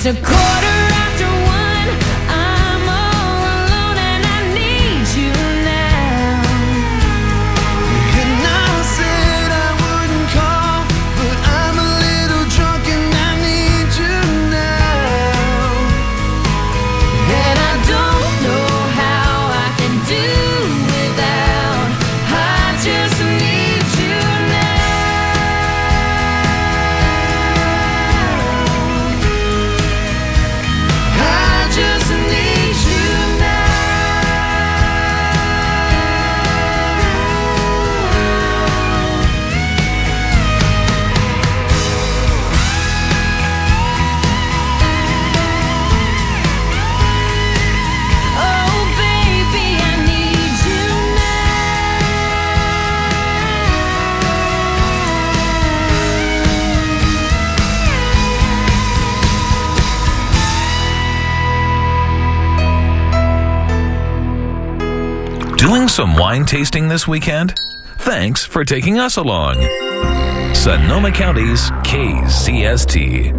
a 1:15. I'm all alone and I need you now. And I said I wouldn't call, but I'm a little drunk and I need you now. And I don't know how I can do without. I just need you now. I just need you Oh baby, I need you Doing some wine tasting this weekend? Thanks for taking us along. Sonoma County's KCST.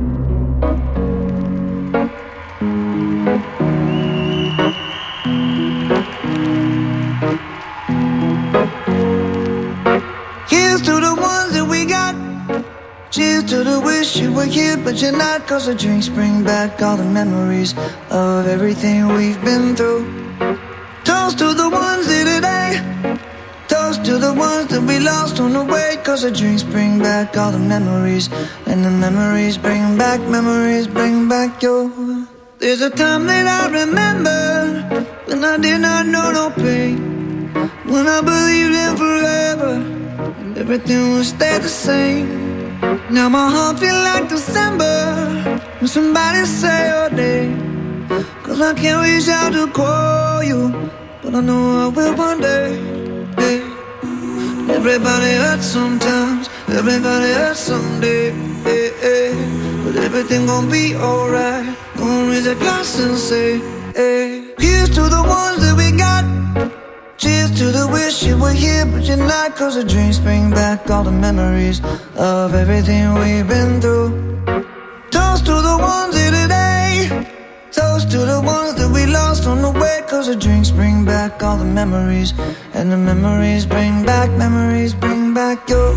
Here's to the ones that we got. Cheers to the wish you were here, but you're not. 'Cause the drinks bring back all the memories of everything we've been through. Toast to the ones here today. Toast to the ones that we lost on the way. 'Cause the drinks bring back all the memories. And the memories bring back your. There's a time that I remember when I did not know no pain, when I believed in forever and everything would stay the same. Now my heart feel like December when somebody say your name. 'Cause I can't reach out to call you, but I know I will one day. Yeah. Everybody hurts sometimes, everybody hurts someday. Yeah, yeah. But everything gon' be alright. Gonna raise a glass and say, hey. Here's to the ones that we got. Cheers to the wish you were here, but you're not. 'Cause the drinks bring back all the memories of everything we've been through. Toast to the ones here today. Toast to the ones that we lost on the way. 'Cause the drinks bring back all the memories. And the memories bring back your.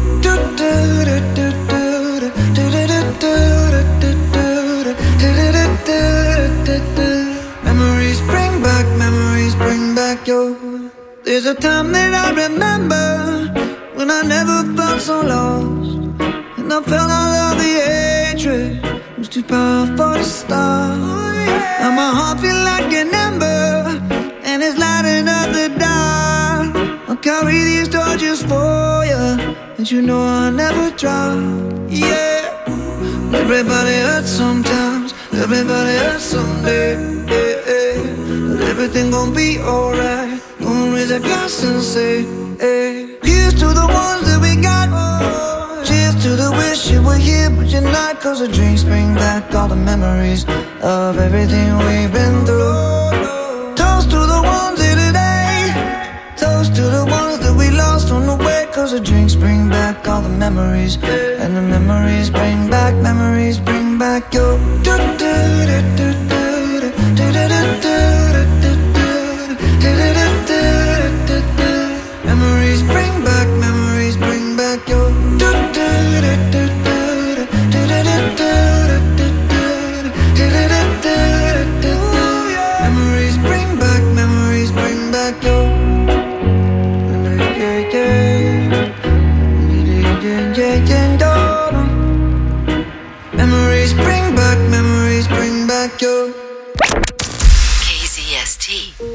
Memories bring back your. There's a time that I remember when I never felt so lost, and I felt all of the hatred was too powerful to stop. Now my heart feel like an ember, and it's lighting up the dark. I'll carry these torches for you, and you know I'll never drop. Yeah. Everybody hurts sometimes, everybody hurts someday. Yeah, yeah. But everything gon' be alright. Gonna raise a glass and say, hey. Here's to the ones that we got. Cheers to the wish you were here, but you're not. 'Cause the drinks bring back all the memories of everything we've been through. Toast to the ones here today. Toast to the ones that we lost on the way. 'Cause the drinks bring back all the memories. And the memories bring back your. Memories bring back your. Memories bring back your. Memories bring back your. KCST.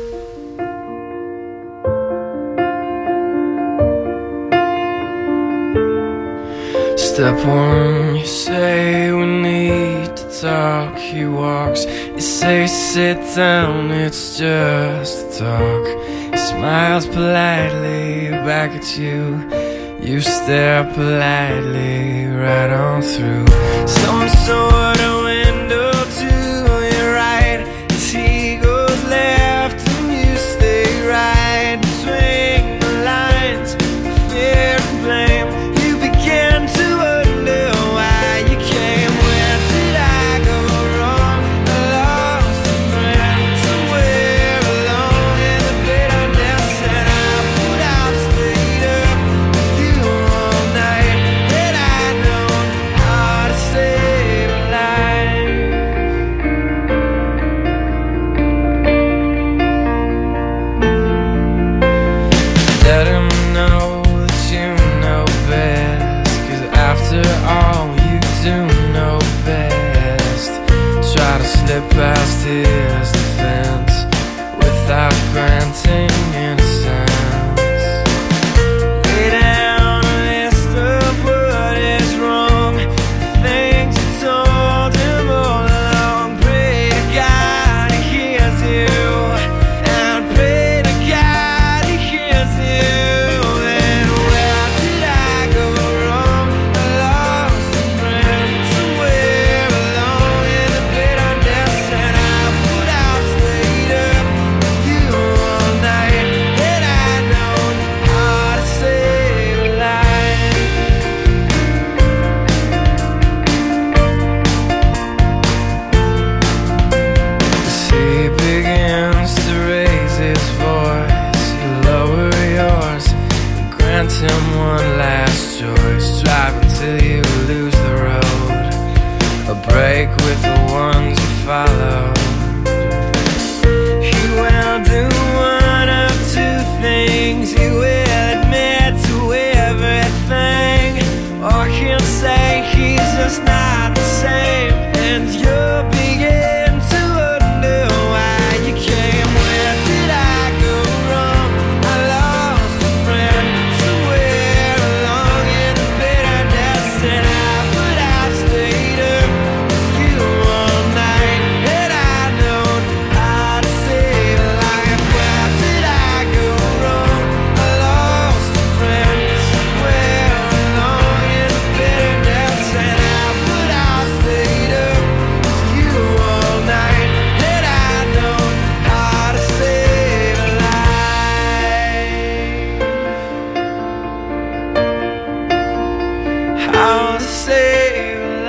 Step one, you say we need to talk. He walks, you say sit down, it's just a talk. He smiles politely back at you. You stare politely right on through some sort of window to your right. As he goes left and you stay right between the lines of fear and blame. You begin to wonder why you came. Where did I go wrong? past his defense without granting innocence. Lay down a list of what is wrong, things you told him all along. Pray to God he hears you, and pray to God he hears you. And where did I go wrong? I lost a friend somewhere along in the bitterness, and I would have stayed up with you all night. Had I known how to save a life. As he begins to raise his voice, you lower yours, grant him one last choice. Drive until you lose the road, a break with the ones you follow. He will do one of two things. He will admit to everything, or he'll say he's just not the same, and you'll begin to wonder why you came. Where did I go wrong? I lost a friend somewhere along in the bitterness, and I would have stayed up with you all night. Had I known how to save a life. Where did I go wrong? I lost a friend somewhere along in the bitterness, and I would have stayed up with you all night. Had I known how to save a life. How to save a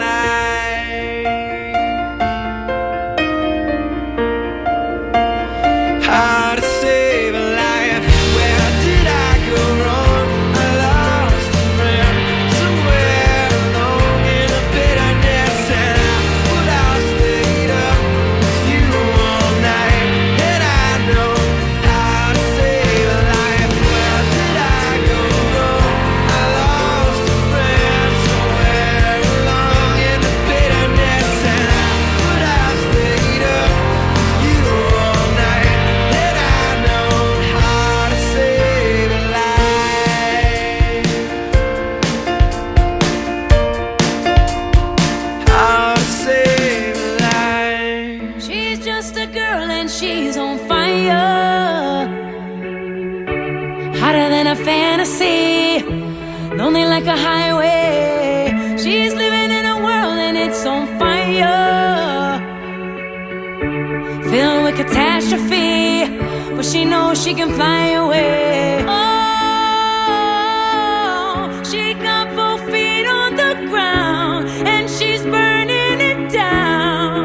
life. How to save a life. Where did I go wrong? I lost a friend somewhere along in the bitterness, and I would have stayed up with you all night. Had I known how to save a life. Where did I go wrong? I lost a friend somewhere along in the bitterness, and I would have stayed up with you all night. Had I known how to save a life. How to save a life. She's just a girl and she's on fire, hotter than a fantasy, lonely like a highway. She's living in a world and it's on fire, filled with catastrophe, but she knows she can fly away. Oh, she got both feet on the ground and she's burning it down.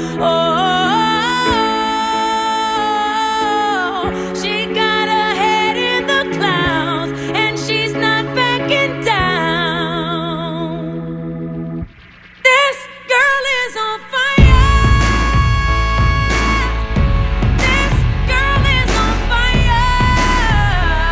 Oh, she got her head in the clouds and she's not backing down. This girl is on fire. This girl is on fire.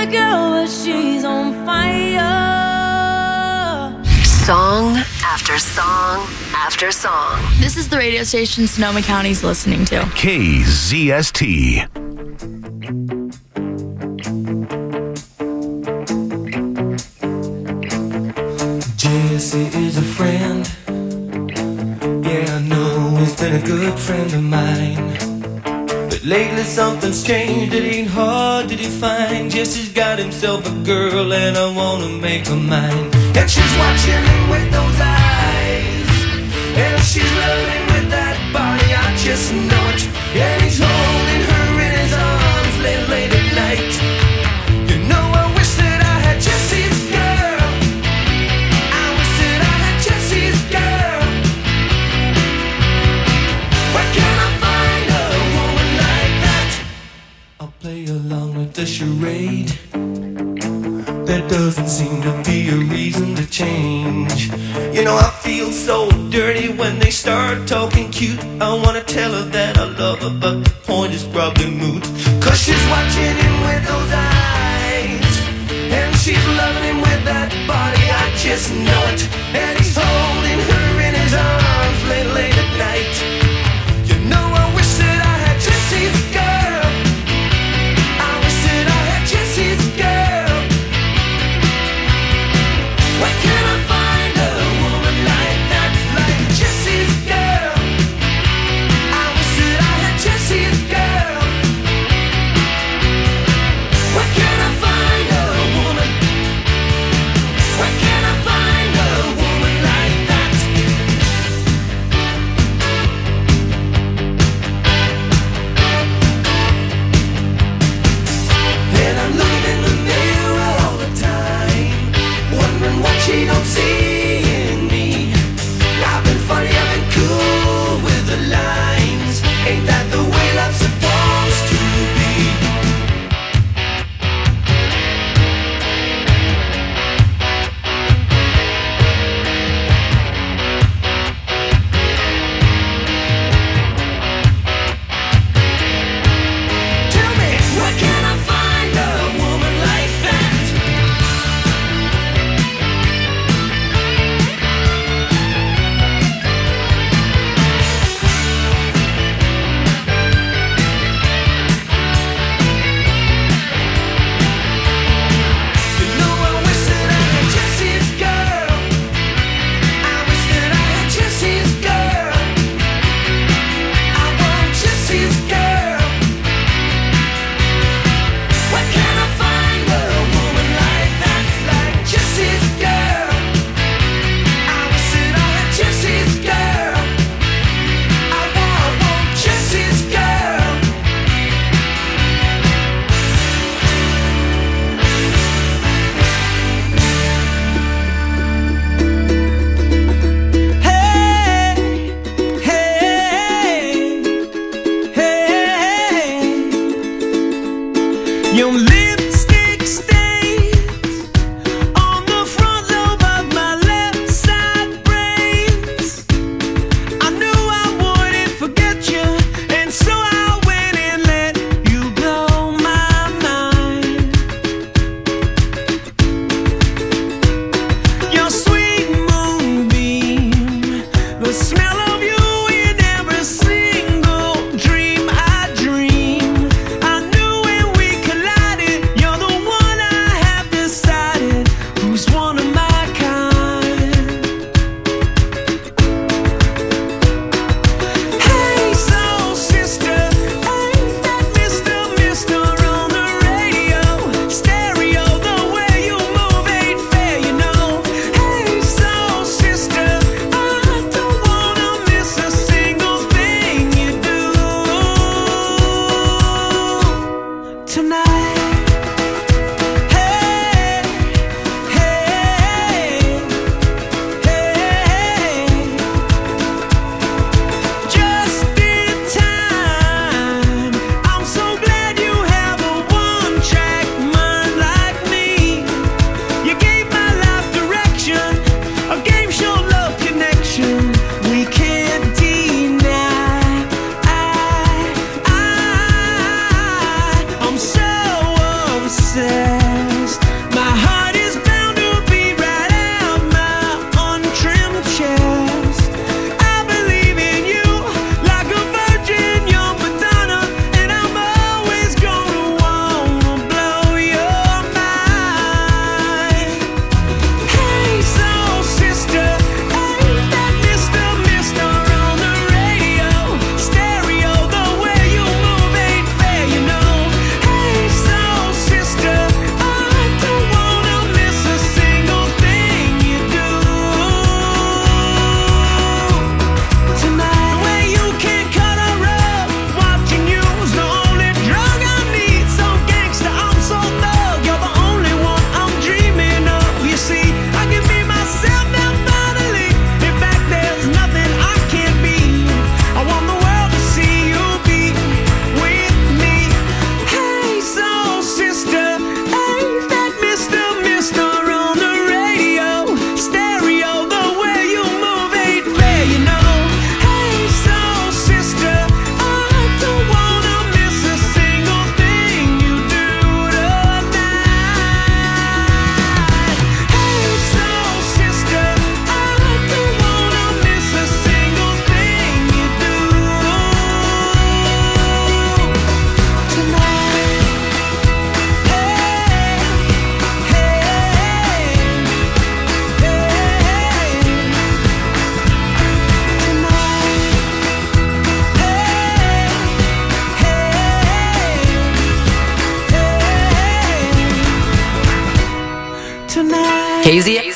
good girl, but she's on fire. Song after song after song. This is the radio station Sonoma County's listening to. KZST. Jesse is a friend. Yeah, I know he's been a good friend of mine. But lately something's changed, it ain't hard to define. Jesse's got himself a girl and I wanna make her mine. And she's watching him with those eyes, and she's loving him with that body, I just know it. And he's holding her in his arms late at night. You know I wish that I had Jesse's girl. I wish that I had Jesse's girl. Where can I find a woman like that? I'll play along with the charade. There doesn't seem to be a reason to change. You know I feel so dirty when they start talking cute. I wanna tell her that I love her, but the point is probably moot. Cause she's watching him with those eyes, and she's loving him with that body, I just know it. And he's holding her in his arms late at night. You know I wish that I had Jesse's girl. I wish that I had Jesse's girl. Where can I find a woman like that, like Jesse's girl? I wish that I had Jesse's girl. Where can I find a woman? Where can I find a woman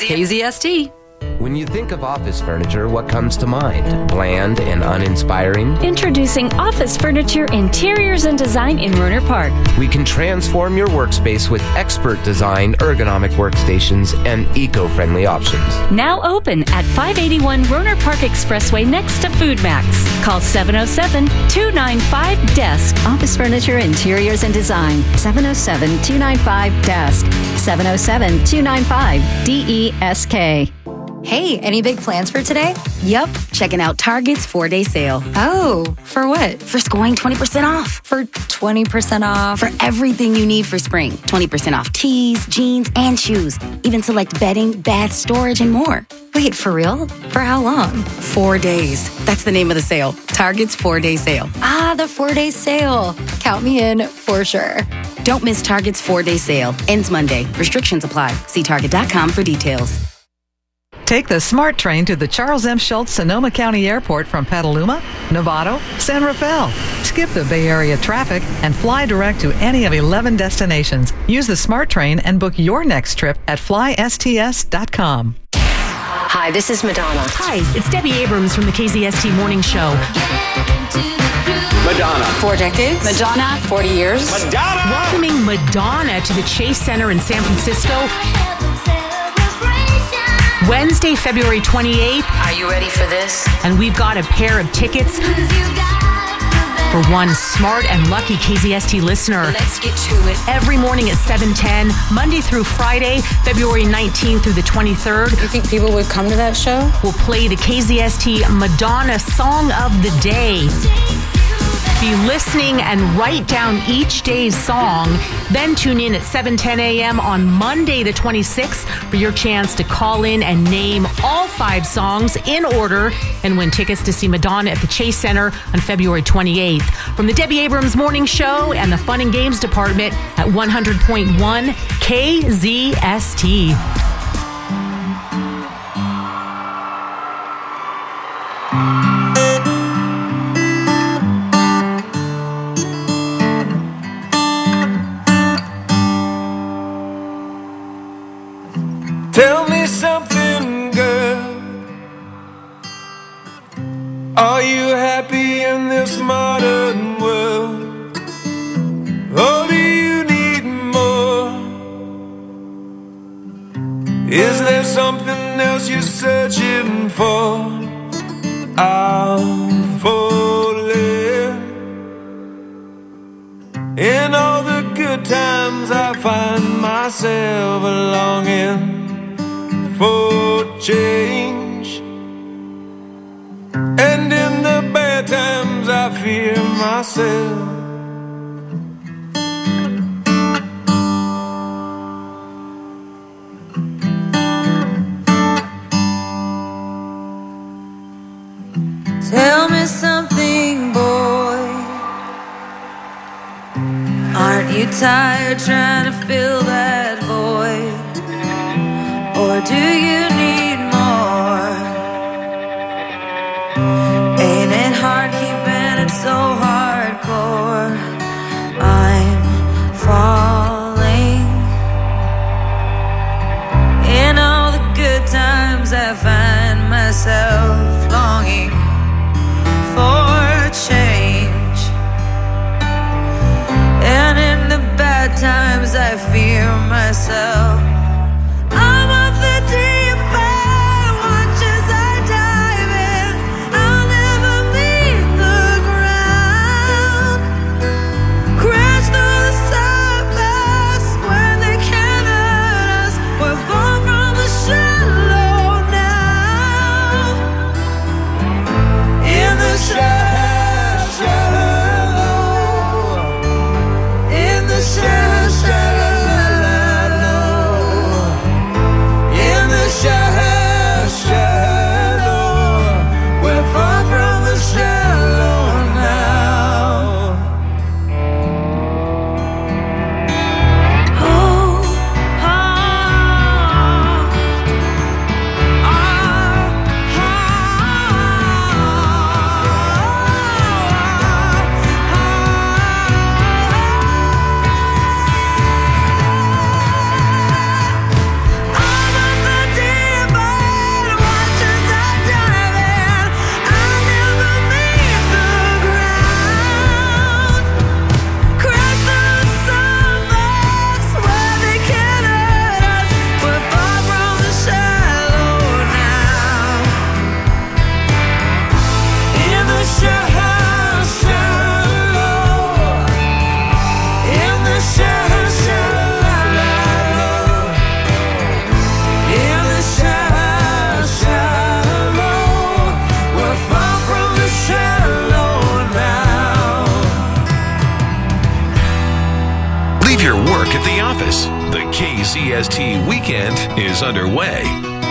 KZST. When you think of office furniture, what comes to mind? Bland and uninspiring? Introducing Office Furniture Interiors and Design in Rohnert Park. We can transform your workspace with expert design, ergonomic workstations, and eco-friendly options. Now open at 581 Rohnert Park Expressway next to Food Max. Call 707-295-DESK. Office Furniture Interiors and Design. 707-295-DESK. 707-295-DESK. Hey, any big plans for today? Yup, checking out Target's 4-day sale. Oh, for what? For scoring 20% off. For 20% off? For everything you need for spring. 20% off tees, jeans, and shoes. Even select bedding, bath storage, and more. Wait, for real? For how long? 4 days. That's the name of the sale. Target's 4-day sale. Ah, the 4-day sale. Count me in for sure. Don't miss Target's 4-day sale. Ends Monday. Restrictions apply. See Target.com for details. Take the SMART train to the Charles M. Schultz Sonoma County Airport from Petaluma, Novato, San Rafael. Skip the Bay Area traffic and fly direct to any of 11 destinations. Use the SMART train and book your next trip at flysts.com. Hi, this is Madonna. Hi, it's Debbie Abrams from the KZST Morning Show. Madonna. 4 decades. Madonna. 40 years. Madonna. Welcoming Madonna to the Chase Center in San Francisco. Wednesday, February 28th. Are you ready for this? And we've got a pair of tickets for one smart and lucky KZST listener. Let's get to it. Every morning at 7:10, Monday through Friday, February 19th through the 23rd. You think people would come to that show? We'll play the KZST Madonna Song of the Day. Be listening and write down each day's song. Then tune in at 7:10 a.m. on Monday the 26th for your chance to call in and name all 5 songs in order and win tickets to see Madonna at the Chase Center on February 28th. From the Debbie Abrams Morning Show and the Fun and Games Department at 100.1 KZST. Tell me something, girl. Are you happy in this modern world? Or do you need more? Is there something else you're searching for? I'm falling. In all the good times I find myself longing for change, and in the bad times I fear myself. Tell me something, boy. Aren't you tired trying to fill that void? Or do you need more? Ain't it hard keeping it so hardcore? I'm falling. In all the good times I find myself longing for change, and in the bad times I fear myself. I'm of the deep office. The KZST weekend is underway.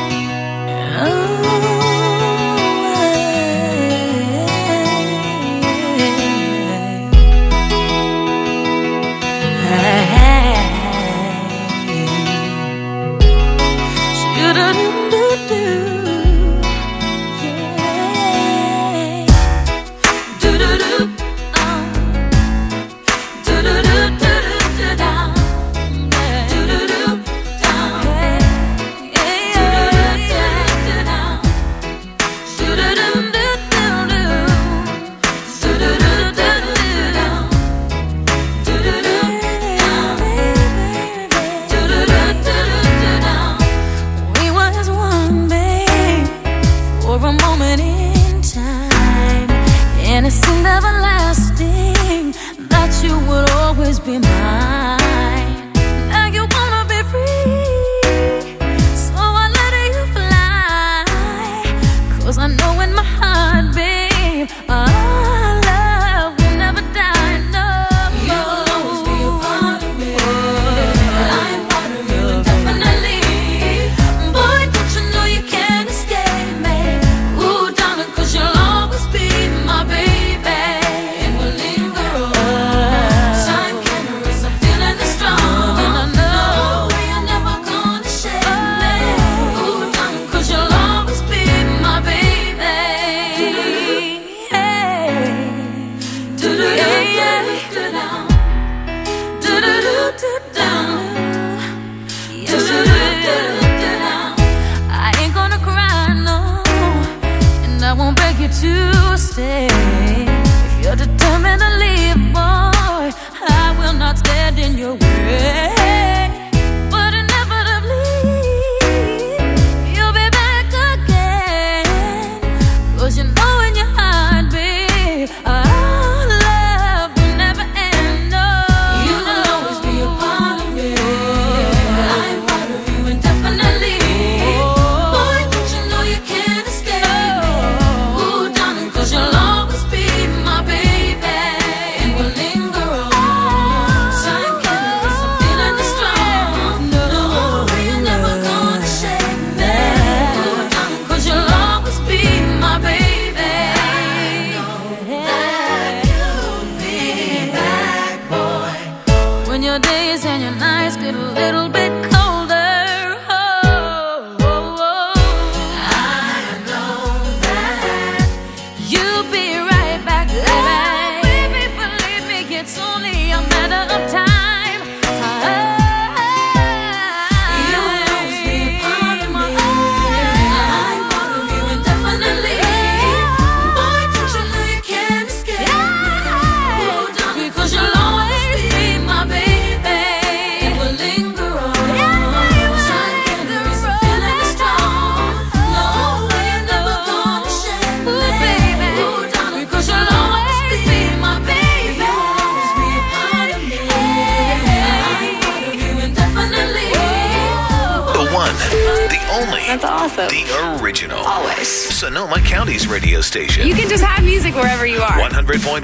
That's awesome. The original. Always. Sonoma County's radio station. You can just have music wherever you are. 100.1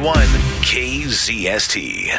KZST.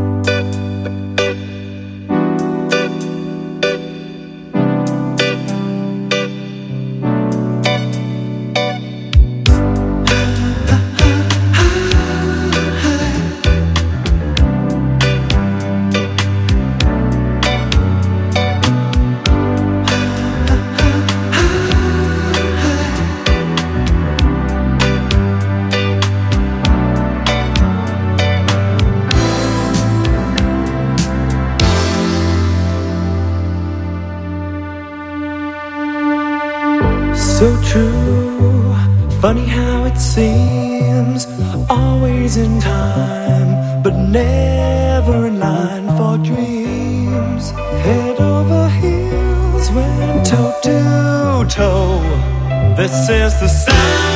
So true, funny how it seems, always in time, but never in line for dreams. Head over heels, went toe to toe. This is the sound.